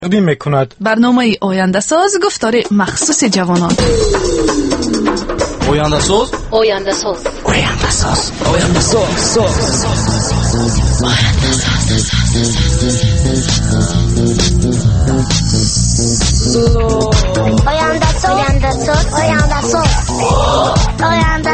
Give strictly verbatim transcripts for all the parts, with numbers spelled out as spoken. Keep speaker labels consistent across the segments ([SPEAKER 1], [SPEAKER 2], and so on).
[SPEAKER 1] تقدیم میکند
[SPEAKER 2] برنامه آینده ساز گفتار مخصوص جوانان.
[SPEAKER 3] آینده ساز
[SPEAKER 4] آینده ساز
[SPEAKER 3] آینده ساز آینده ساز
[SPEAKER 4] آینده ساز آینده ساز آینده ساز آینده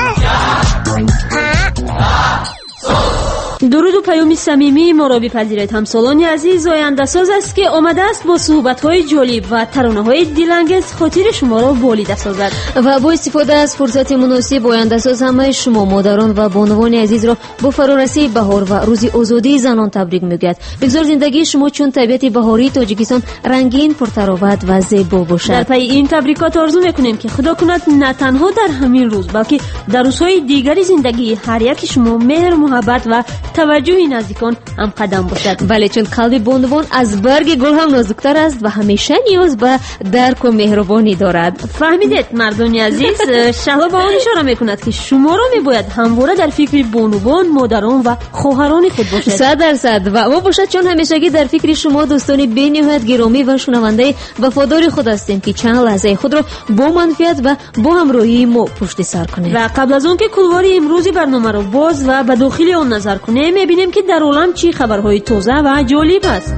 [SPEAKER 4] ساز.
[SPEAKER 5] درود و پیام صمیمی ما را بپذیرید همسالان عزیز. آینده ساز است که آمده است با صحبت‌های جالب و ترانه‌های دلانگیز خاطر شما را بالیده سازد
[SPEAKER 6] و با استفاده از فرصت مناسب آینده ساز همه شما مادران و بانوان عزیز را با فرارسی بهار و روز آزادی زنان تبریک میگوید. بگذار زندگی شما چون طبیعت بهاری تاجیکستان رنگین، پرتراوت و زیبا باشد.
[SPEAKER 5] در پی این تبریکات آرزو می‌کنیم که خدا کند نه تنها در همین روز بلکه در روزهای دیگری زندگی هر یک شما مهر، محبت و توجه نزدیکان هم قدم باشد.
[SPEAKER 6] ولی چون قلب بانوان از برگ گل هم نازکتر است و همیشه نیاز به درک و مهربانی دارد.
[SPEAKER 5] فهمیدید مردان عزیز؟ شهلا با آن اشاره میکند که شما را میباید همواره در فکر بانوان، مادران و خواهران خود باشد.
[SPEAKER 6] صد درصد و ما باشد چون همیشگی در فکر شما دوستان بی‌نهایت گرامی و شنونده وفادار خود هستیم که چند لحظه خود را با منفعت و با همراهی ما پشت سر کنیم.
[SPEAKER 5] و قبل از اون که کلوار امروزی برنامه را باز و به داخل آن نظر کنیم، میبینیم که در عالم چی خبرهای تازه و جالب است.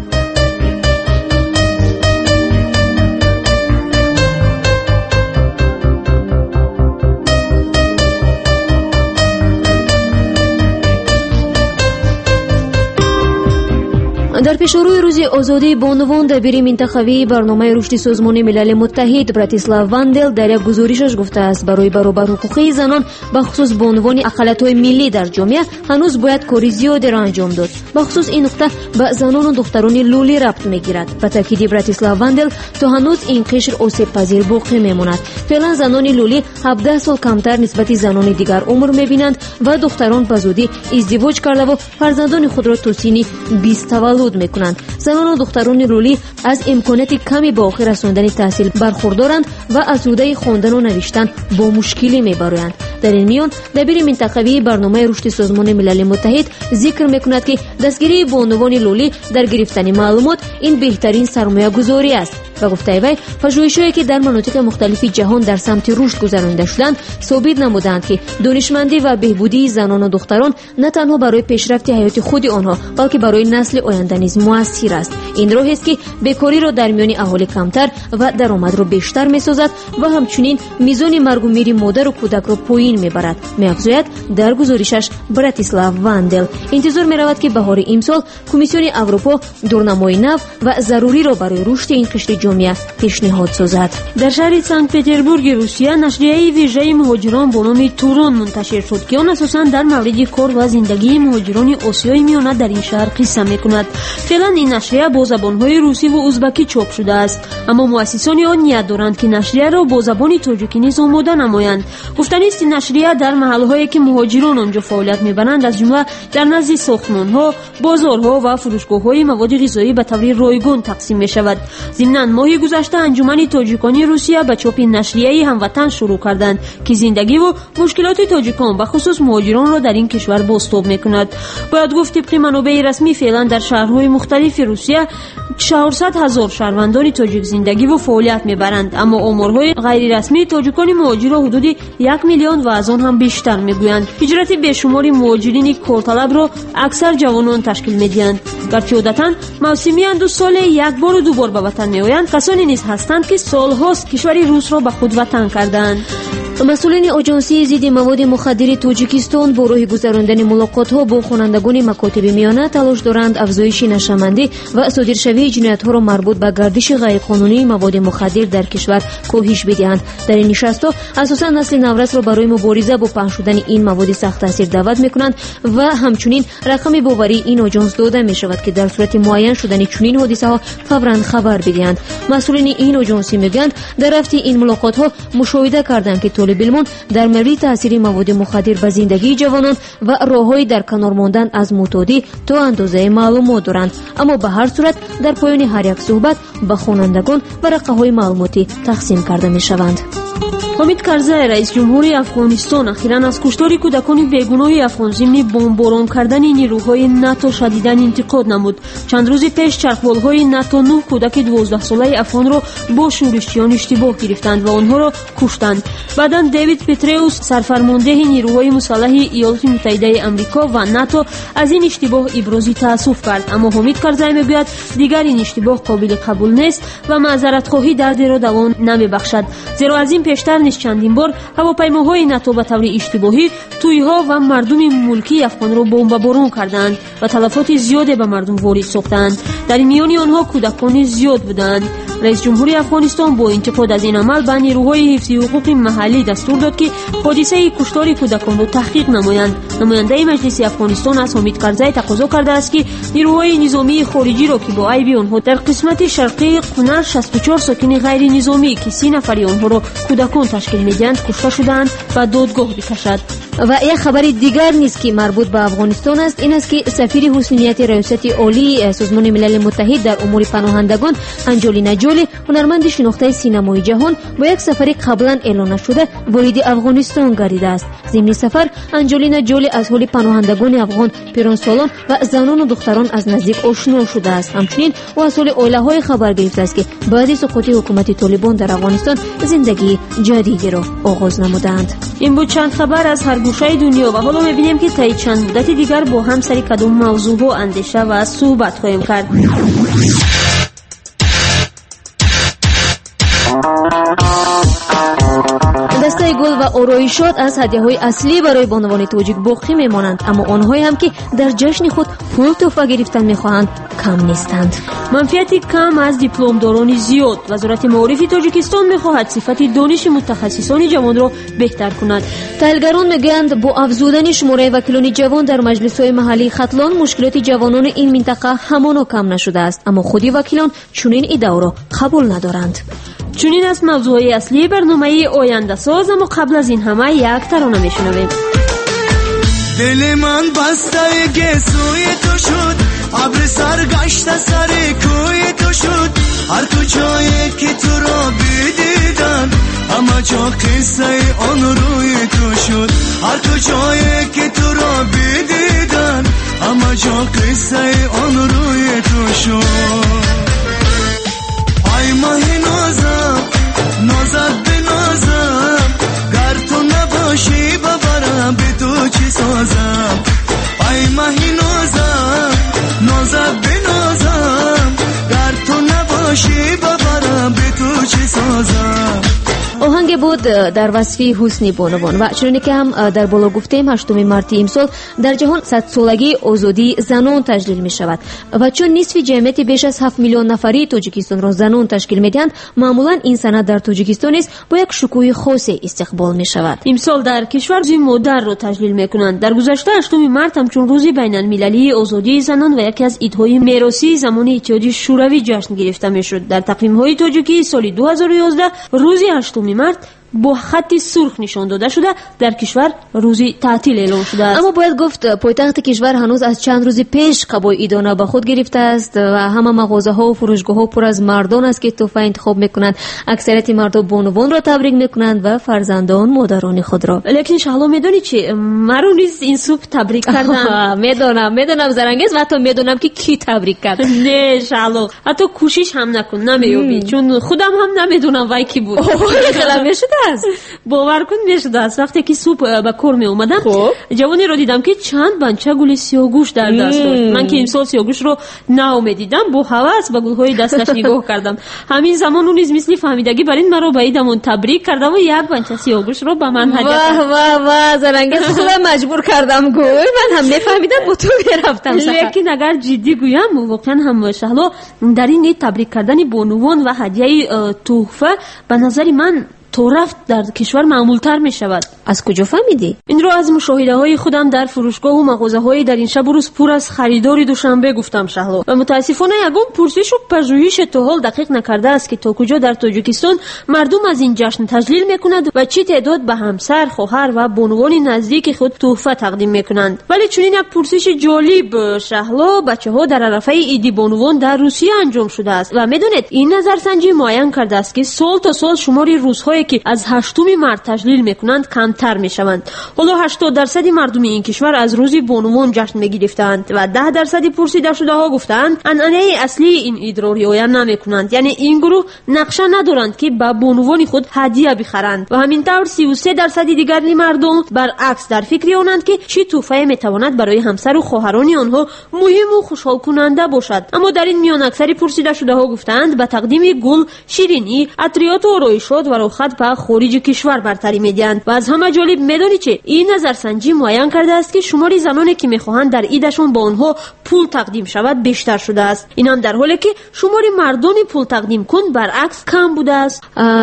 [SPEAKER 6] در پیشروی روز آزادی بانوان دبیر منتخبی برنامه رشد سازمان ملل متحد براتیسلاو واندل در یک گزارشش گفته است برای برابر حقوق زنان به خصوص بانوان اقلیت‌های ملی در جامعه هنوز باید کار زیادی را انجام داد. به خصوص این نقطه به زنان و دختران لولی ربط میگیرد. به تاکید براتیسلاو واندل تا هنوز این قشر آسیب پذیر باقی میماند. فعلا زنان لولی هفده سال کمتر نسبت زنان دیگر عمر میبینند و دختران به زودی ازدواج کرده و فرزندان خود را تا سن بیست تولد میکنند. زنان و دختران لولی از امکانات کمی به آخر رساندن تحصیل برخوردارند و از روده خواندن و نوشتن با مشکلی میبرند. در این میان دبیر منتخبی برنامه رشد سازمان ملل متحد ذکر میکند که دستگیری بانوان لولی در گرفتن معلومات این بهترین سرمایه گذاری است و گفته وی پژوهش‌هایی که در مناطق مختلف جهان در سمت رشد گذرانده شدند ثابت نمودند که دانشمندی و بهبودی زنان و دختران نه تنها برای پیشرفت حیات خود آنها بلکه برای نسل آینده نیز موثر است. این راه است که بیکاری را در میان اهالی کمتر و درآمد را بیشتر می‌سازد و همچنین میزان مرگ و میر مادر و کودک را پایین می‌برد. می‌افزاید در گزارشش براتیسلاو واندل انتظار می‌رود که بهار امسال کمیسیون اروپا دورنمای نو و ضروری را برای رشد این قشر جامعه پیشنهاد سازد.
[SPEAKER 5] در شهر سنت پترزبورگ روسیه نشریه ویژه مهاجران با نام تورون منتشر شد که آن اساساً در مورد کار و زندگی مهاجران آسیای میانه در این شهر قصه می‌کند. فعلا این نشریه با زبان‌های روسی و ازبکی چاپ شده است، اما مؤسسان آن نیت دارند که نشریه را با زبان تاجیکی نیز آماده نمایند. گفتنی است نشریه در محل‌هایی که مهاجران آنجا فعالیت می‌برند از جمله در نزد ساختمان‌ها، بازارها و فروشگاه‌های مواد غذایی به طور رایگان تقسیم می‌شود. ضمناً ماه گذشته انجمن تاجیکان روسیه به چاپ نشریه هموطن شروع کردند که زندگی و مشکلات تاجیکان به خصوص مهاجران را در این کشور بازتاب می‌کند. باید گفت طبق منابع رسمی فعلا در شهرهای مختلف روسیه چهارصد هزار شهروندان تاجیک زندگی و فعالیت می‌برند، اما آمارهای غیر رسمی تاجیکان مهاجر حدود یک میلیون و از آن هم بیشتر می‌گویند. هجرت بیشماری مهاجرین کارطلب را اکثر جوانان تشکیل می‌دهند. گرچه عادتاً موسمی اند و سال یک بار و دو بار به وطن می‌آیند، کسانی نیز هستند که سال‌هاست کشور روس را به خود وطن کردند.
[SPEAKER 6] مسئولین آژانسی ضد مواد مخدر تاجیکستان با راه گذراندن ملاقات‌ها با خوانندگان مکاتب میانه تلاش دارند افزایش نشهمندی و صادرشوی جنایت‌ها را مربوط به گردش غیرقانونی مواد مخدر در کشور کاهش بدهند. در این نشست‌ها اساساً نسل نورس را برای مبارزه با پخش شدن این مواد سخت تاثیر دعوت می‌کنند و همچنین رقم باوری این آژانس داده می‌شود که در صورت معین شدن چنین حادثه‌ها فوراً خبر بدهند. مسئولین این آژانسی میگویند در رفت این ملاقات‌ها مشاهده کردند که طالب علمان در مورد تاثیر مواد مخدر به زندگی جوانان و راه‌های در کنار ماندن از معتادی تا اندازه معلومات دارند، اما به هر صورت در پایان هر یک صحبت به خوانندگان ورقه‌های معلوماتی تقسیم کرده می‌شوند.
[SPEAKER 5] حامید کرزی رئیس جمهوری افغانستان اخیراً از کشتار کودکان بیگناه افغان ضمن بمباران کردن نیروهای ناتو شدیداً انتقاد نمود. چند روز پیش چرخوال‌های ناتو نه کودک دوازده ساله افغان را با شورشیان اشتباه گرفتند و آنها را کشتند. بعداً دیوید پتروس سرفرمانده نیروهای مسلح ایالات متحده آمریکا و ناتو از این اشتباه ابراز تأسف کرد، اما حامید کرزی میگوید دیگر این اشتباه قابل قبول نیست و معذرت خواهی درد را دوام نمیبخشد، زیرا از این پیشتر نیز چندین بار هواپیماهای ناتو به طور اشتباهی تویها و مردم ملکی افغان را بمباران کردند و تلفات زیادی به مردم وارد ساختند. در میان آنها کودکان زیاد بودند. رئیس جمهوری افغانستان با انتقاد از این عمل به نیروهای حفظ حقوق محلی دستور داد که حادثه کشتار کودکان را تحقیق نمایند. نماینده مجلس افغانستان از حامید کرزی تقاضا کرده است که نیروهای نظامی خارجی را که با عیب آنها در قسمت شرقی قونر شصت و چهار ساکن غیر نظامی که سی نفری آنها را کودکان تشکیل می‌دهند کشته شدند و دادگاه بکشد.
[SPEAKER 6] و یک خبر دیگر نیست که مربوط به افغانستان است، این است که سفیر حسنیت ریاست عالی سازمان ملل متحد در امور پناهندگان آنجلینا جولی، هنرمند شناخته سینمای جهان، با یک سفر قبلا اعلام نشده وارد افغانستان گردیده است. ضمن سفر آنجلینا جولی از حال پناهندگان افغان پیرانسالان و زنان و دختران از نزدیک آشنا شده است. همچنین او از حال عائله‌های خبر گرفته است که بعد از سقوط حکومت طالبان در افغانستان زندگی جدیدی را آغاز نمودند.
[SPEAKER 5] این بود چند خبر از هر گوشه دنیا و حالا می‌بینیم که تا چند مدت دیگر با هم سر کدام موضوع اندیشه و صحبت خواهیم کرد.
[SPEAKER 6] دسته گل و آرایشات از هدیه‌های اصلی برای بانوان تاجیک باقی میمانند، اما آنهایی هم که در جشن خود پول تحفه گرفتن میخواهند کم نیستند.
[SPEAKER 5] منفعت کم از دیپلمداران زیاد. وزارت معارف تاجیکستان میخواهد صفت دانش متخصصان جوان را بهتر کند.
[SPEAKER 6] تحلیلگران میگویند با افزودن شماره وکیلان جوان در مجلس‌های محلی ختلان مشکلات جوانان این منطقه همانا کم نشده است، اما خودی وکیلان چنین ایده را قبول ندارند.
[SPEAKER 5] چنین است موضوع اصلی برنامه آینده ساز، اما قبل از این همه یک ترانه میشنویم.
[SPEAKER 1] دل من بسته گسوی تو شد، ابر سرگشته سر کوی تو شد، هر تو جایی که تو را بدیدن اما جا قصه آن روی تو شد، هر تو جایی که تو را بدیدن اما جا قصه آن روی تو شد. ای ماهی نازم نازت به نازم، گر تو نباشی ببرم به تو چی سازم. ای ماهی نازم نازت به نازم، گر تو نباشی ببرم به تو چی سازم.
[SPEAKER 6] آهنگ بود در وصف حسنی بانوان و چنانه که هم در بالا گفتیم هشتم مارت امسال در جهان صد سالگی آزادی زنان تجلیل می شود و چون نصف جمعیت بیش از هفت میلیون نفری تاجیکستان را زنان تشکیل می دهند، معمولا این سند در تاجیکستان است با یک شکوه خاصی استقبال می شود.
[SPEAKER 5] امسال در کشور روز مادر را تجلیل می کنند. در گذشته هشتم مارت همچون روز بین المللی آزادی زنان و یکی از عیدهای میراثی زمان اتحادیه شوروی جشن گرفته می شد. در تقویم های تاجیکی سال دو هزار و یازده روز هشتم مارت با خط سرخ نشان داده شده در کشور روزی تعطیل اعلام شده است.
[SPEAKER 6] اما باید گفت پایتخت کشور هنوز از چند روز پیش قبای عیدانه به خود گرفته است و همه مغازه ها و فروشگاه ها پر از مردان است که تحفه انتخاب میکنند. اکثریت مردم بانوان را تبریک میکنند و فرزندان مادران خود را.
[SPEAKER 5] لیکن شهلا میدونی چی؟ مرا نیز این صبح تبریک کردن.
[SPEAKER 6] میدونم میدونم زرنگیز و حتی میدونم که کی تبریک کرد.
[SPEAKER 5] نه شهلا حتی کوشش هم نکن نمیابی، چون خودم هم نمیدونم وای کی بود.
[SPEAKER 6] خیلی میشد است.
[SPEAKER 5] باور کن میشده است. وقتی که صبح به کار می اومدم جوانی رو دیدم که چند بنچه گل سیاهگوش در دست داشت. من که امسال سیاهگوش رو نو دیدم با هوس به گل‌های دستش نگاه کردم. همین زمان اون نیز مثل فهمیدگی بر این مرا به عیدمون تبریک کردم و یک بنچه سیاهگوش رو به من هدیه کرد.
[SPEAKER 6] واه واه واه زرنگیز خودم مجبور کردم گوی من هم نفهمیدم با تو رفتم.
[SPEAKER 5] لیکن اگر جدی گویم واقعا هم شهلا در این تبریک کردن بانوان و هدیه تحفه به نظر من تو رفت در کشور معمولتر می شود.
[SPEAKER 6] از کجا فهمیدی؟
[SPEAKER 5] این رو از مشاهده های خودم در فروشگاه و مغازه های در این شب و روز پر از خریدار دوشنبه گفتم شهلا. و متاسفانه یگان پرسش و پژوهش تا حال دقیق نکرده است که تا کجا در تاجیکستان مردم از این جشن تجلیل میکنند و چه تعداد به همسر، خواهر و بانوان نزدیک خود تحفه تقدیم میکنند. ولی چنین یک پرسش جالب شهلا بچه‌ها در عرفه عید بانوان در روسیه انجام شده است و میدونید این نظرسنجی معین کرده است که سال تا سال شمار روزهایی که از هشتم مارس تجلیل میکنند کمتر میشوند. حالا هشتاد درصد مردم این کشور از روز بانوان جشن میگرفتند و ده درصد پرسیده شده ها گفتند عنعنه اصلی این عید را رعایت نمیکنند، یعنی این گروه نقشه ندارند که به بانوان خود هدیه بخرند و همینطور سی و سه درصد دیگر مردم برعکس در فکر آنند که چه تحفه میتواند برای همسر و خواهران آنها مهم و خوشحال کننده باشد. اما در این میان اکثر پرسیده شده ها گفتند به تقدیم گل، شیرینی، عطریات و آرایشات و روخت به خارج کشور برتری میدهند. و از همه جالب میدانی چه این نظرسنجی معین کرده است که شمار زنانی که میخواهند در عیدشون با آنها پول تقدیم شود بیشتر شده است، این هم در حالی که شمار مردان پول تقدیم کن برعکس کم بوده است.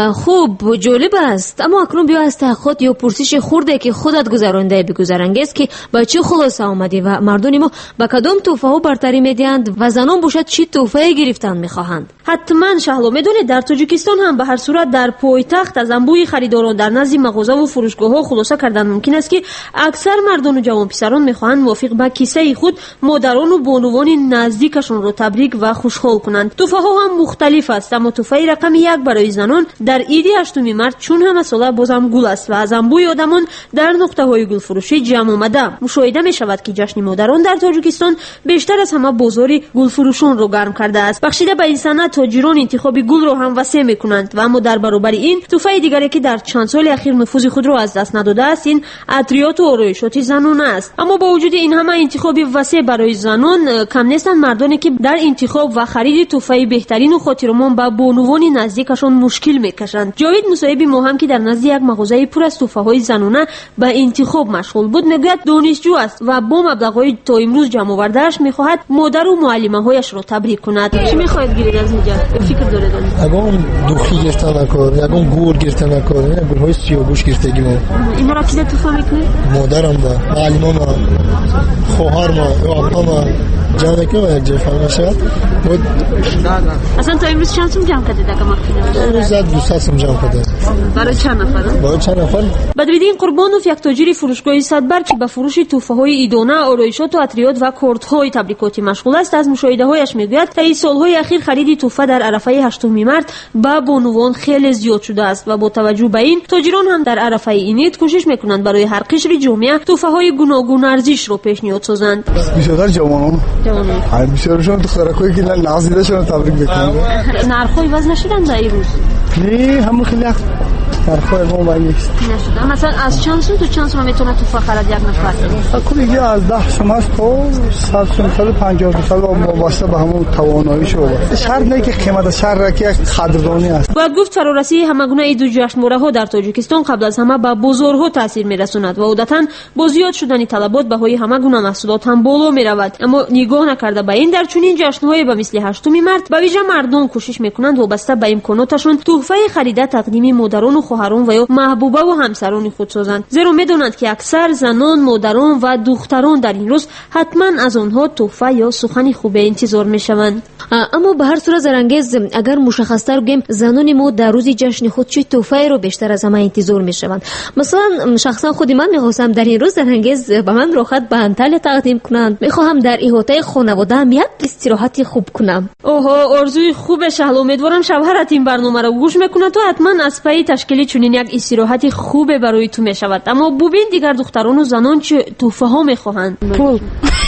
[SPEAKER 6] خوب جالب است، اما اکنون بیا از تحقیقات یا پرسش خورده که خودت گذرانده بگذرانگیز که با چه خلاصه آمدی و مردان ما با کدام تحفه ها برتری میدهند و زنان باشد چه تحفه گرفتن میخواهند؟
[SPEAKER 5] حتما شهلا میدونید در تاجیکستان هم به هر صورت در پایتخت از انبوه خریداران در نزد مغازه و فروشگاه ها خلاصه کردن ممکن است که اکثر مردان و جوان پسران میخواهند موافق به کیسه خود مادران و بانوان نزدیکشون رو تبریک و خوشحال کنند. تحفه ها هم مختلف است، اما تحفه رقم یک برای زنان در عید هشتم مارس چون همه ساله بازم گل است و از انبوه آدمان در نقطه های گل فروشی جمع آمده. مشاهده می شود که جشن مادران در تاجیکستان بیشتر از همه بازار گل فروشان رو گرم کرده است. بخشیده به این صنعت تاجران انتخاب گل رو هم وسیع میکنند و اما در برابر این تحفه دیگری که در چند سال اخیر نفوذ خود را از دست نداده است این عطریات و آرایشات زنانه است. اما با وجود این همه انتخاب وسیع برای زنان کم نیستند مردانی که در انتخاب و خرید تحفه بهترین و خاطرمان به بانوان نزدیکشان مشکل میکشند. جاوید مصاحب ما هم که در نزد یک مغازه پر از تحفه های زنانه به انتخاب مشغول بود میگوید دانشجو است و با مبلغ‌های تا امروز جمع آورده‌اش میخواهد مادر و معلمه‌هایش را تبریک کند. چی میخواهید گیرید از اینجا؟ فکر دارید؟
[SPEAKER 7] اگم دوخی گرفتن نکار، اگم گور گرفتن نکار، گورهای سیاوش گرفتگی ما.
[SPEAKER 5] این را کی تحفه میکنه؟
[SPEAKER 7] مادرم دا، معلمم، خواهرم، آقام، جان که یک جای فهمیده شد.
[SPEAKER 5] اصلا تا امروز چند سوم جمع کردید اگه مخفی
[SPEAKER 7] امروز دویست سوم جمع کرده.
[SPEAKER 5] برای چند نفر؟
[SPEAKER 7] برای چند نفر؟
[SPEAKER 5] بدویدین قربانوف یک تاجر فروشگاه صدبر که به فروش تحفه های عیدانه، آرایشات و عطریات و کارت های تبریکاتی مشغول است از مشاهده هایش میگوید تا این سالهای اخیر خرید تحفه در عرفه هشتم مارس با بانوان خیلی زیاد شده است و با توجه به این تاجران هم در عرفه این عید کوشش میکنند برای هر قشر جامعه تحفه های گوناگون ارزش رو پیشنهاد سازند.
[SPEAKER 7] بیشتر جوانان های بیشترشون دخترکایی که نازیدهشون تبریک میکنند.
[SPEAKER 5] نرخ‌های وزن نشدن در این روز؟
[SPEAKER 7] نه همون خیلی نرخ‌های ما باید
[SPEAKER 5] نشده. مثلا از چند سوم تو چند سوم میتونه تحفه خرید یک نفر؟
[SPEAKER 7] کلی از ده سوم تا صد سوم تا پنجاه سال واسه به همون تواناییش وابسته. شرط نه که قیمت شهر که قدردانی است.
[SPEAKER 5] باید گفت فرارسی همگونه عید و جشنواره ها در تاجیکستان قبل از همه به بازارها تاثیر میرساند و عادتاً با زیاد شدن طلبات بهای همگونه محصولات هم بالا میرود. اما نگاه نکرده به این در چنین جشن‌های به مثل هشتم مارس به ویژه مردم کوشش میکنند وابسته به امکاناتشون تحفه خرید تقدیم مادران و خواهران و یا محبوبه و همسران خود سازند، زیرا میدونند که اکثر زنان، مادران و دختران در این روز حتما از آنها تحفه یا سخن خوب انتظار میشوند.
[SPEAKER 6] اما به هر صورت زرنگیز اگر مشخص‌تر بگیم زنان ما در روز جشن خود چه تحفه رو بیشتر از همه انتظار میشوند؟ مثلا شخصا خود من میخواستم در این روز زرنگیز به من راحت به انتل تقدیم کنند، میخواهم در احاطه خانواده هم یک استراحتی خوب کنم.
[SPEAKER 5] اوه آرزوی خوبه شهلا، امیدوارم شوهرت این برنامه رو گوش میکنه تو حتما از پای تشکیل چنین یک استراحتی خوبه برای تو میشود. اما ببین دیگر دختران و زنان چه تحفه ها میخواهند.
[SPEAKER 8] پول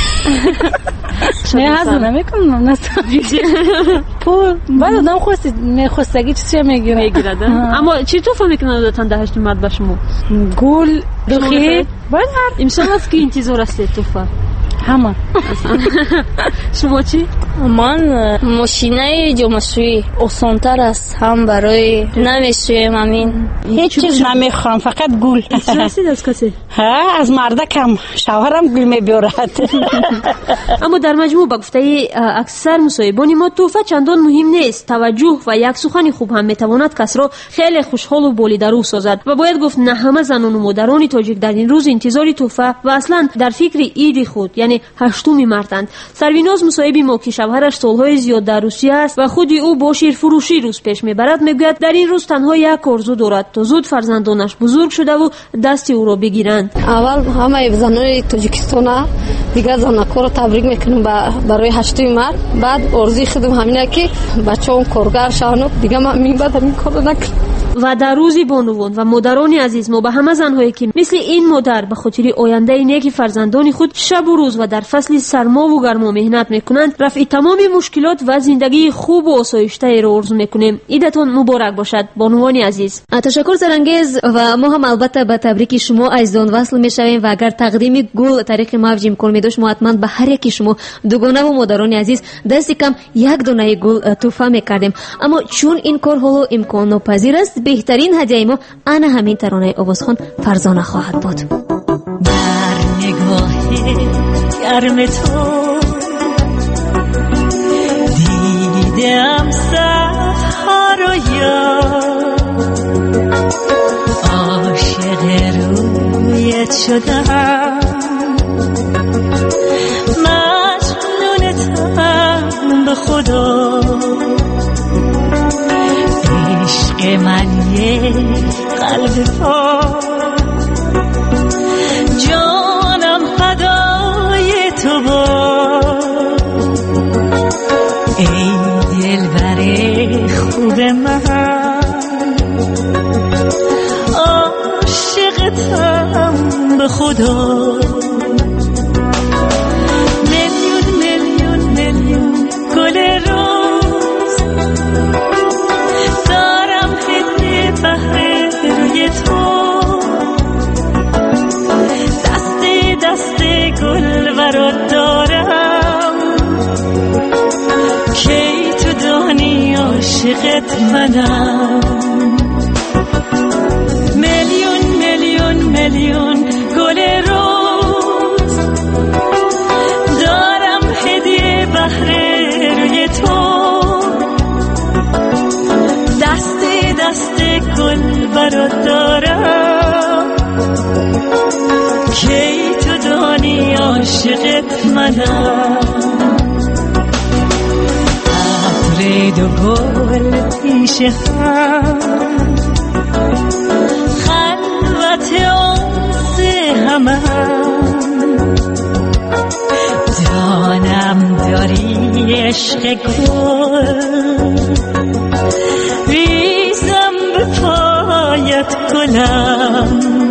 [SPEAKER 8] نه هزینه نمیکنم نستویجی پول بعد آدم خواستی میخواستگی چیزی میگیره
[SPEAKER 5] میگیره. اما چی تحفه میکنه دادن ده هشت مارس به شما؟
[SPEAKER 8] گل دوخی
[SPEAKER 5] باید هر امسال است که انتظار است تحفه
[SPEAKER 8] همه.
[SPEAKER 5] شما چی؟
[SPEAKER 9] من ماشینای جمعشویی آسان‌تر است، هم برای نمیشویم همین.
[SPEAKER 8] هیچ چیز نمیخورم، فقط گل.
[SPEAKER 5] رسید از کسی؟
[SPEAKER 8] ها، از مردکم. شوهرم گل میبرد.
[SPEAKER 5] اما در مجموع با گفته اکثر مصاحبان ما توفه چندان مهم نیست. توجه و یک سخن خوب هم میتواند کس را خیلی خوشحال و بالیدرو سازد و باید گفت نه همه زنان و مادران تاجیک در این روز انتظار توفه و اصلا در فکر عید خود یعنی هشتم مارتند. سرویناز مصاحب ما که شوهرش سالهای زیاد در روسیه است و خودی او با شیرفروشی روز پیش میبرد میگوید در این روز تنها یک آرزو دارد تا زود فرزندانش بزرگ شده و دست او را بگیرند.
[SPEAKER 9] اول همه زنان تاجیکستان دیگه زنکو رو تبریک میکنم برای هشتم مارت. بعد آرزوی خودم همینه که بچه‌ام کارگر شون دیگه من میبرم این کارو نکنم.
[SPEAKER 5] و در روزی بانوان و مادران عزیز ما به همه زنهایی که مثل این مادر به خاطر آینده نیک فرزندان خود شب و روز و در فصل سرما و گرما مهنت میکنند رفع تمام مشکلات و زندگی خوب و آسایشته را آرزو میکنیم. عیدتان مبارک باشد بانوان عزیز.
[SPEAKER 6] تشکر سرانگیز و ما هم البته به تبریک شما عزیزان وصل میشویم و اگر تقدیم گل طریق موج امکان میداشت ما حتما به هر یکی شما دوگانه و مادران عزیز دستی کم یک دونه گل تحفه میکردیم، اما چون این کار حالا امکان ناپذیر است بهترین هدیه ما انا همین ترانه آوازخوان فرزانه خواهد بود.
[SPEAKER 1] در نگاه گرم تو دیدم صفحه رو یاد، عاشق رویت شدم، مجنونتم به خدا، عشق من یه قلب پاک، جانم فدای تو با، ای دلبر خوب من، عاشقتم به خدا. میلیون میلیون میلیون گل روز دارم هدیه بهر روی تو، دست دست گل برات دارم که تو دانی عاشقت منم. میلیون میلیون میلیون گل روز دارم هدیه بهر روی تو، دست دست گل برات دارم که تو دانی عاشقت منم. عطر دو گل پیش هم خلوت آنس همه، جانم داری عشق گل، ریزم به پایت گلم،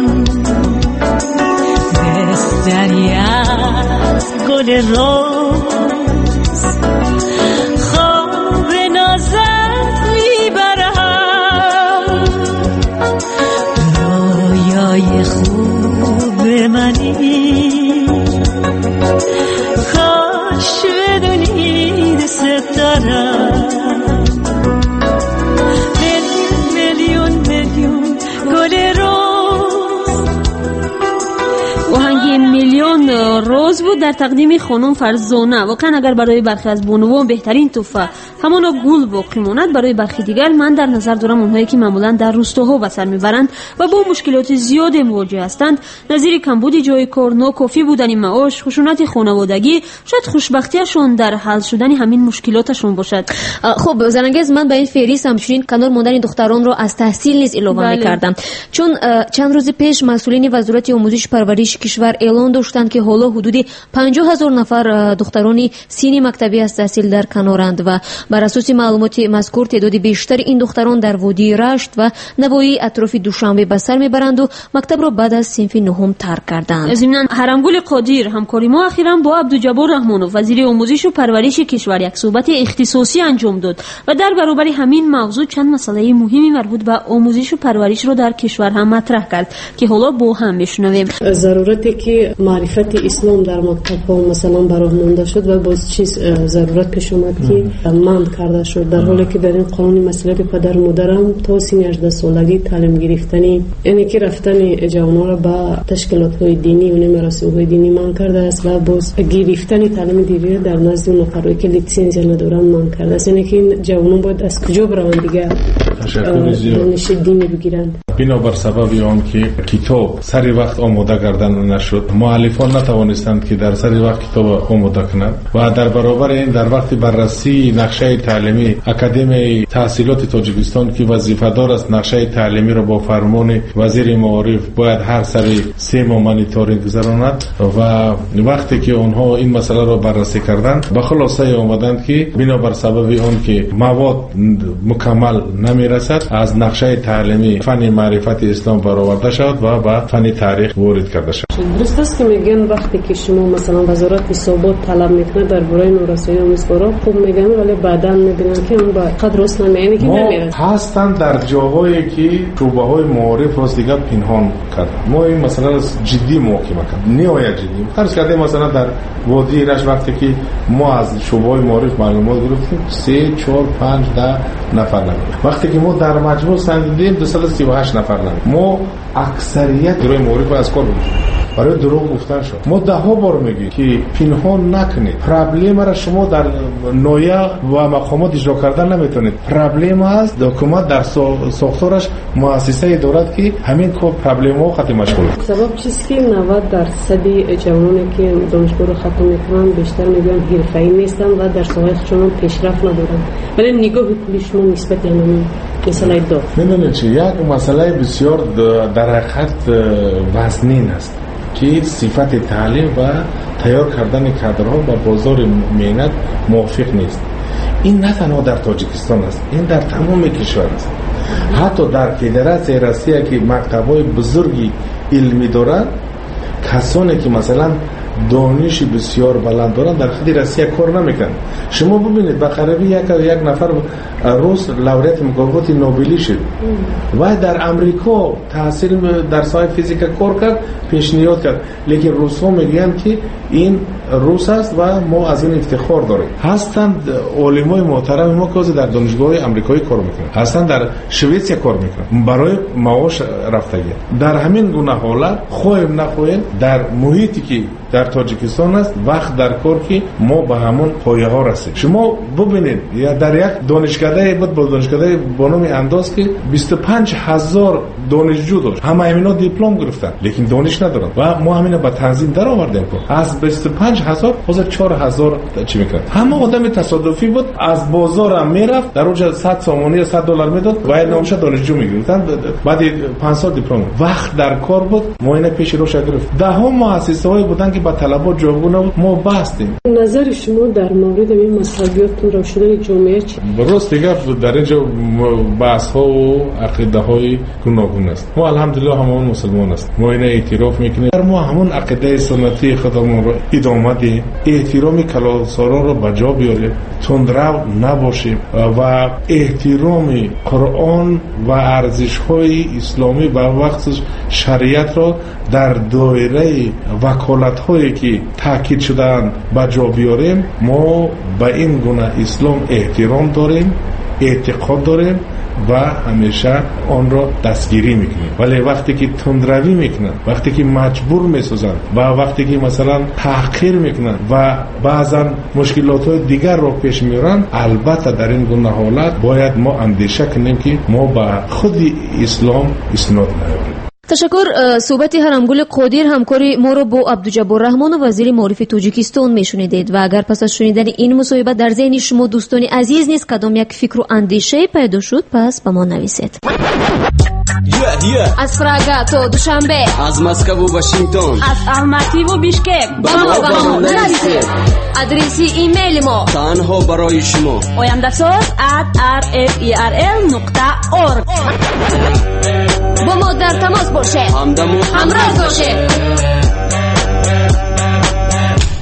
[SPEAKER 1] بستری از گل روز خواب نازت میبرم، رویای خوب منی کاش بدونی دست دارم. میلیون میلیون گل روز.
[SPEAKER 5] آهنگ میلیون روز بود در تقدیم خانم فرزانه. واقعا اگر برای برخی از بانوان بهترین تحفه همانا گل باقی ماند، برای برخی دیگر من در نظر دارم اونهایی که معمولا در روستاها به سر میبرند و با مشکلات زیاد مواجه هستند، نظیر کمبود جای کار، ناکافی بودن معاش، خشونت خانوادگی، شاید خوشبختیشون در حل شدن همین مشکلاتشون باشد.
[SPEAKER 6] خب زرنگز من به این فهرست همچنین کنار ماندن دختران رو از تحصیل نیز اضافه بله. می‌کردم، چون چند روز پیش مسئولین وزارت آموزش پرورش کشور اعلان داشتند که حالا حدود پنجاه هزار نفر دختران سینی مکتبی از تحصیل در کنارند و بر اساس معلومات مذکور تعداد بیشتر این دختران در وادی رشت و نواحی اطراف دوشنبه به سر میبرند و مکتب را بعد از صنف نهم ترک کردند.
[SPEAKER 5] ضمناً حرمگل قادر همکاری ما اخیراً با عبدالجبار رحمانوف وزیر آموزش و پرورش کشور یک صحبت اختصاصی انجام داد و در برابر همین موضوع چند مسئله مهمی مربوط به آموزش و پرورش را در کشور هم مطرح کرد که حالا با هم بشنویم.
[SPEAKER 10] ضرورتی که معرفت اسلام در
[SPEAKER 9] مکتب ها مثلا براه مانده شد و باز چیز ضرورت پیش اومد که مند کرده شد، در حالی که در این قانون مسئله پدر مادرم تا سن هجده سالگی تعلیم گرفتنی، یعنی که رفتن جوانان را به تشکیلات های دینی و مراسم های دینی من کرده است و باز گرفتن تعلیم دیگه در نزد اون نفرایی که لیسانس ندارن من کرده است. یعنی که این جوانان باید از کجا برن دیگه دانش دینی بگیرند.
[SPEAKER 10] بنابر سبب آن که کتاب سری وقت آماده کردن نشد، مؤلفان نتوانستند که در سری وقت کتاب آماده کنند و در برابر این در وقت بررسی نقشه تعلیمی اکادمی تحصیلات تاجیکستان که وظیفه دار است نقشه تعلیمی را با فرمان وزیر معارف باید هر سری سه ماه مانیتورینگ گذراند و وقتی که آنها این مسئله را بررسی کردند به خلاصه آمدند که بنابر سبب آن که مواد مکمل نمیرسد از نقشه تعلیمی فن معرفت اسلام برآورده شد و به فن تاریخ وارد کرده شد.
[SPEAKER 9] درست است که میگن وقتی که شما مثلا وزارت حسابات طلب میکنه درباره نورسایی آموزگارا خوب میگن ولی بعدا میبینن که اون با قدر راست نمیینه که نمیرسه.
[SPEAKER 10] هستند در جاهایی که شعبه های معارف راست دیگه پنهان کرد. ما این مسئله جدی محاکمه کردیم. نهایت جدی. فرض کردیم مثلا در وادی رش وقتی که ما از شعبه های معارف معلومات گرفتیم سه چهار پنج ده نفر نمیاد. وقتی که ما در مجموع سنجیدیم دویست و سی و هشت نفر نمیاد. ما اکثریت گروه معارف از کار می‌گیریم. برای دروغ گفتن شد. ما ده ها بار میگیم که پنهان نکنید. پرابلم را شما در نویا و مقامات اجرا کردن نمیتونید. پرابلم است حکومت در ساختارش مؤسسه دارد که همین کو پرابلم ها خاطر مشغول.
[SPEAKER 9] سبب چیست که نود درصد جوانانی که دانشگاه رو ختم میکنن بیشتر میگن حرفه‌ای نیستن و در ساحه خودشون پیشرفت ندارن. ولی نگاه کلی شما نسبت به همین مسئله دو.
[SPEAKER 10] میدونید چه یک مسئله بسیار در حقیقت وزنین است. که صفت تعلیم و تیار کردن کادرها با بازار مهنت موافق نیست. این نه تنها در تاجیکستان است، این در تمام کشور است. حتی در فدراسیون روسیه که مکتب‌های بزرگی علمی دارند، کسانی که مثلا دانش بسیار بلند دارن در خود روسیه کار نمیکنن. شما ببینید به قریبی یک یک نفر روس لوریت مکافات نوبلی شد و در امریکا تحصیل در ساحه فیزیک کار کرد، پیشنهاد کرد، لیکن روس‌ها میگن که این روس است و ما از این افتخار داریم. هستند علمای محترم ما که در دانشگاه آمریکایی کار میکنن، هستند در سوئیسیا کار میکنن برای معاش رفتگی. در همین گونه حالت خواهیم نخواهیم در محیطی که در تاجیکستان است وقت در کار که ما به همون پایه ها رسیم. شما ببینید یا در یک دانشکده بود با دانشکده با نام انداز که بیست و پنج هزار دانشجو داشت، همه اینا دیپلم گرفتن لیکن دانش ندارن و ما همینا با تنظیم در آوردیم که از بیست و پنج هزار حاضر چهار هزار چی میکرد. همه آدم تصادفی بود، از بازار هم میرفت در اونجا صد سامانی صد دلار میداد و نامش دانشجو میگرفتن، بعد پنج سال دیپلم. وقت در کار بود، ما اینا پیش روش گرفت. ده ها مؤسسه های بودن که با طلبات جوابگو نبود، ما بستیم.
[SPEAKER 9] نظر شما در مورد این مسئولیتتون را شدن جامعه چی؟
[SPEAKER 10] درست دیگه در اینجا بحث ها و عقیده های گوناگون است. ما الحمدلله همون مسلمان است، ما اینا اعتراف میکنیم. در ما همون عقیده سنتی خودمون رو ادامه دهیم، احترام کلاساران رو بجا بیاریم، تندرو نباشیم و احترام قرآن و ارزش های اسلامی و وقت شریعت را در دایره وکالت هایی که تاکید شدن بجا بیاریم. ما به این گونه اسلام احترام داریم، اعتقاد داریم و همیشه آن را دستگیری میکنیم. ولی وقتی که تندروی میکنن، وقتی که مجبور میسازن و وقتی که مثلا تحقیر میکنن و بعضا مشکلات های دیگر را پیش میارن، البته در این گونه حالت باید ما اندیشه کنیم که ما به خود اسلام اسناد نیاریم.
[SPEAKER 6] تشکر. صحبت هرمگل قادر همکاری ما رو با عبدالجبار رحمان و وزیر معارف تاجیکستان میشنیدید و اگر پس از شنیدن این مصاحبه در ذهن شما دوستان عزیز نیست کدام یک فکر و اندیشه پیدا شد، پس به ما نویسید.
[SPEAKER 3] Yeah, yeah.
[SPEAKER 6] از پراگا تا دوشنبه،
[SPEAKER 3] از مسکو و واشنگتن،
[SPEAKER 2] از الماتی و بیشکک
[SPEAKER 6] با ما با ما نویسید. آدرس ایمیل ما
[SPEAKER 3] تنها برای شما
[SPEAKER 2] oyandasot at r f e r l نقطه org.
[SPEAKER 6] با ما در تماس باشید،
[SPEAKER 3] همدم و
[SPEAKER 6] همراه باشید.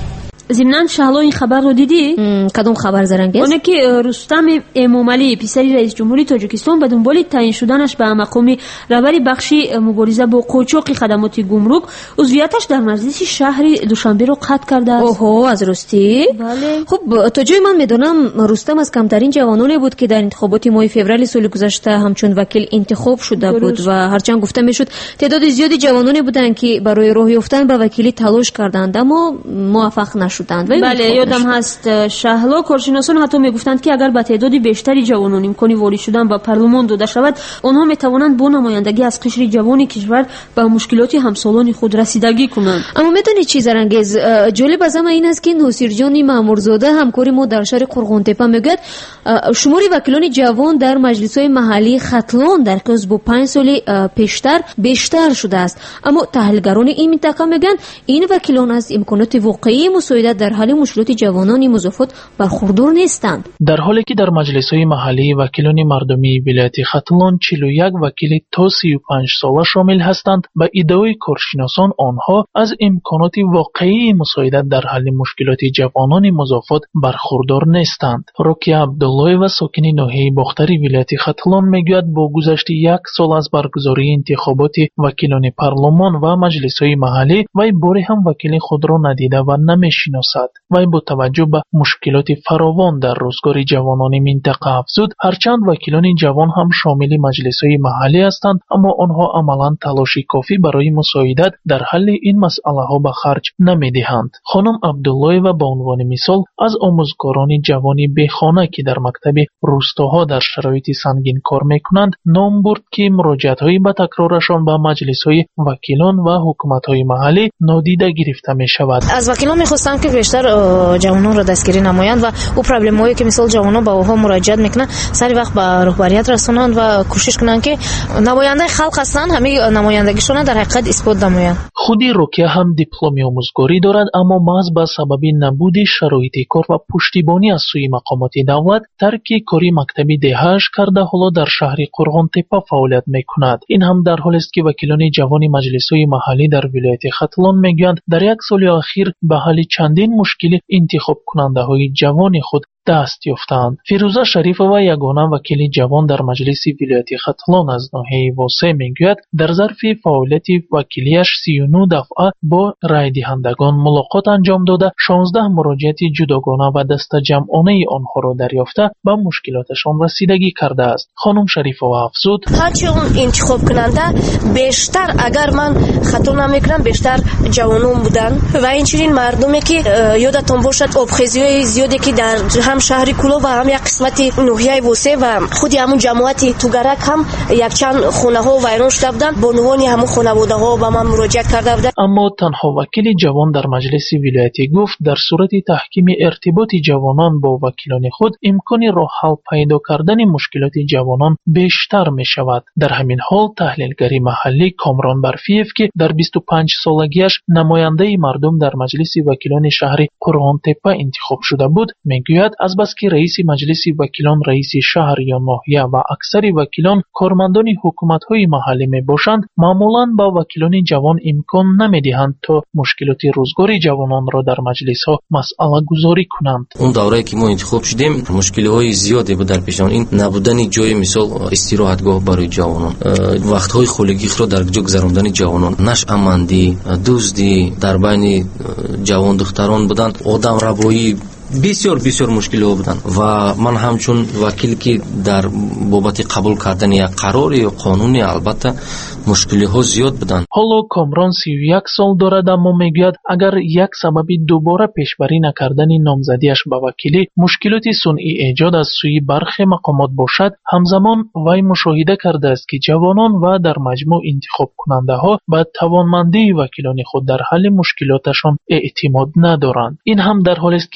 [SPEAKER 5] ضمناً شهلا این خبر رو دیدی؟
[SPEAKER 6] کدوم خبر زرنگیز؟
[SPEAKER 5] اونه که رستم امامعلی پسری رئیس جمهوری تاجیکستان به دنبال تعیین شدنش به مقام رهبر بخش مبارزه با قاچاق خدمات گمرک عضویتش در مجلس شهر دوشنبه رو قطع کرده است.
[SPEAKER 6] اوه از راستی؟
[SPEAKER 5] بله.
[SPEAKER 6] خب تا جای من میدونم رستم از کمترین جوانانی بود که در انتخابات ماه فوریه سال گذشته همچون وکیل انتخاب شده بود و هرچند گفته میشد تعداد زیادی جوانانی بودند که برای راه یافتن به وکیلی تلاش کردند اما موفق نشدند.
[SPEAKER 5] بله یادم هست شهلا کارشناسان حتی میگفتند که اگر به تعداد بیشتری جوانان امکانی وارد شدن به پارلمان داده شود آنها میتوانند با نمایندگی از قشر جوان کشور به مشکلات همسالان خود رسیدگی کنند.
[SPEAKER 6] اما میدونید چیز زرنگیز جالب از همه این است که ناصر جان مامورزاده همکار ما در شهر قرغن‌تپه میگه شمار وکیلان جوان در مجلس‌های محلی ختلان در کز با پنج سال پیشتر بیشتر شده است. اما تحلیلگران این منطقه میگن این وکیلان از امکانات واقعی مساعدت در حل مشکلات جوانان مضافات برخوردار نیستند.
[SPEAKER 11] در حالی که در مجلس‌های محلی وکیلان مردمی ولایت ختلان چهل و یک وکیل تا سی و پنج ساله شامل هستند، به ادعای کارشناسان آنها از امکانات واقعی مساعدت در حل مشکلات جوانان مضافات برخوردار نیستند. رکیه عبدالله و ساکن ناحیه باختری ولایت ختلان میگوید با گذشت یک سال از برگزاری انتخابات وکیلان پارلمان و مجلس‌های محلی وی باری هم وکیل خود را ندیده و نمی‌شناسد. وی با توجه به مشکلات فراوان در روزگار جوانان منطقه افزود هرچند وکیلان جوان هم شامل مجلس‌های محلی هستند اما آنها عملاً تلاش کافی برای مساعدت در حل این مسئله‌ها به خرج نمی‌دهند. خانم عبدالله و به عنوان مثال از آموزگاران جوان بیخانه که در مکتب روستاها در شرایط سنگین کار می‌کنند نام برد که مراجعت‌های به تکرارشان به مجلس‌های وکیلان و حکومت‌های محلی نادیده گرفته می‌شود.
[SPEAKER 12] از وکیلان می‌خواستم که بیشتر جوانان را دستگیری نمایند و او پرابلم‌هایی که مثل جوانان به اونها مراجعت می‌کنند سری وقت به رهبریت رسانند و کوشش کنند که نماینده خلق هستند همه نمایندگیشون در حقیقت اثبات نمایند.
[SPEAKER 11] خودی رکیه هم دیپلم آموزگاری دارد اما محض به سبب نبود شرایط کار و پشتیبانی از سوی مقامات دولت ترک کاری مکتبی دهه‌اش کرده حالا در شهر قرغن‌تپه فعالیت می‌کند. این هم در حالی است که وکیلان جوان مجلس‌های محلی در ولایت ختلان میگویند در یک سال اخیر به حل چندین مشکل انتخاب کننده‌های جوان خود دست یافتند. فیروزه شریف و یگانه وکیل جوان در مجلس ولایت ختلان از ناحیه واسع میگوید در ظرف فعالیت وکیلیش سی و نه دفعه با رای دهندگان ملاقات انجام داده شانزده مراجعت جداگانه و دست جمعانه آنها را دریافته به مشکلاتشان رسیدگی کرده است. خانم شریفه افزود
[SPEAKER 12] هرچی اون انتخاب کننده بیشتر اگر من خطا نمیکنم بیشتر جوانان بودن و اینچنین مردمی که یادتون باشد آبخیزی‌های زیادی که در هم شهر کلو و هم یک قسمت ناحیه واسع و خودی همون جماعت توگرک هم یک چند خونه ها ویران شده بودن با عنوان همون خانواده ها به من مراجعه کرده بودن.
[SPEAKER 11] اما تنها وکیل جوان در مجلس ولایتی گفت در صورت تحکیم ارتباط جوانان با وکیلان خود امکان راه حل پیدا کردن مشکلات جوانان بیشتر می شود. در همین حال تحلیلگری محلی کامران برفیف که در بیست و پنج سالگیش نماینده مردم در مجلس وکیلان شهر قرغن‌تپه انتخاب شده بود میگوید از بس که رئیس مجلس وکیلان رئیس شهر یا ناحیه و اکثر وکیلان کارمندان حکومت‌های محلی میباشند معمولاً با وکیلان جوان امکان نمیدهند تا مشکلات روزگار جوانان را در مجلس‌ها مسئله گذاری کنند.
[SPEAKER 13] اون دوره‌ای که ما انتخاب شدیم مشکل‌های زیادی بود در پیشان این نبودن جای مثال استراحتگاه برای جوانان وقت‌های خولگی را در جا گذراندن جوانان نشأمندی دزدی در بین جوان دختران بودن آدم ربایی بسیار بسیار مشکل ها بودن و من همچون وکیل که در بابت قبول کردن یک قرار یا قانونی البته مشکل ها زیاد بودن.
[SPEAKER 11] حالا کامران سی و یک سال دارد اما میگوید اگر یک سبب دوباره پیشبری نکردن نامزدیش به وکیلی مشکلات صنعی ایجاد از سوی برخی مقامات باشد همزمان وی مشاهده کرده است که جوانان و در مجموع انتخاب کننده ها به توانمندی وکیلان خود در حل مشکلاتشان اعتماد ندارند. این هم در حالی است که وکیل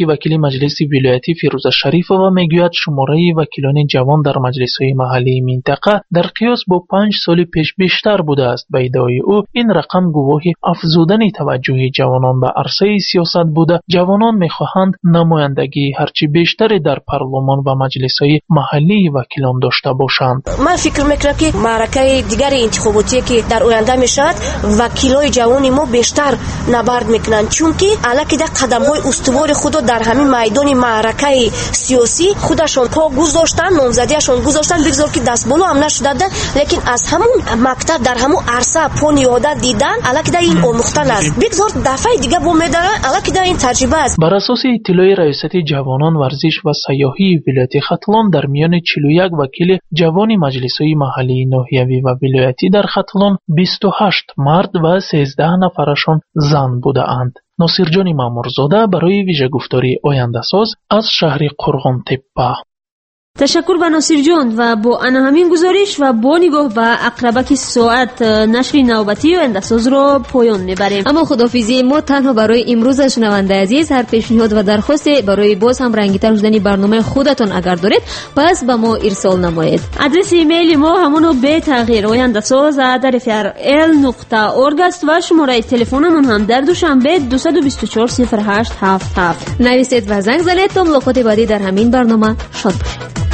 [SPEAKER 11] مجلس ولایتی فیروزه شریف و میگوید شماره وکیلان جوان در مجلس‌های محلی منطقه در قیاس با پنج سال پیش بیشتر بوده است. به ادعای او این رقم گواهی افزودن توجه جوانان به عرصه سیاست بوده. جوانان میخواهند نمایندگی هرچی بیشتری در پارلمان و مجلس‌های محلی وکیلان داشته باشند.
[SPEAKER 12] من فکر میکنم که معرکه دیگر انتخاباتی که در آینده میشود وکیلای جوان ما بیشتر نبرد میکنند، چون که الکی در قدم‌های استوار خود در همین میدان معرکه سیاسی خودشون پا گذاشتن، نامزدیشون گذاشتن، بگذار که دست بالا هم نشده، لیکن از همون مکتب در همون عرصه پا نیاده دیدن الکی در این آموختن است، بگذار دفعه دیگه با میدارن الکی در این تجربه است.
[SPEAKER 11] بر اساس اطلاع ریاست جوانان ورزش و سیاحی ولایت ختلان در میان چهل و یک وکیل جوان مجلس‌های محلی ناحیوی و ولایتی در ختلان بیست و هشت مرد و سیزده نفرشان زن بودند. ناصرجان مامورزاده برای ویژه گفتاری آینده ساز از شهر قرغان تپه.
[SPEAKER 5] تشکر به ناصر جان و با انا همین گزارش و با نگاه به اقربک ساعت نشر نوبتی و اندساز را پایان میبریم.
[SPEAKER 6] اما خداحافظی ما تنها برای امروز شنونده عزیز. هر پیشنهاد و درخواست برای باز هم رنگی‌تر شدن برنامه خودتان اگر دارید پس به ما ارسال نمایید.
[SPEAKER 5] آدرس ایمیل ما همونو به تغییر آینده‌ساز در اف ار ال نقطه اورگ است و شماره تلفنمون هم در دوشنبه دو دو چهار صفر هشت هفت هفت.
[SPEAKER 6] نویسید و زنگ زنید تا ملاقات بعدی در همین برنامه. شاد باشید.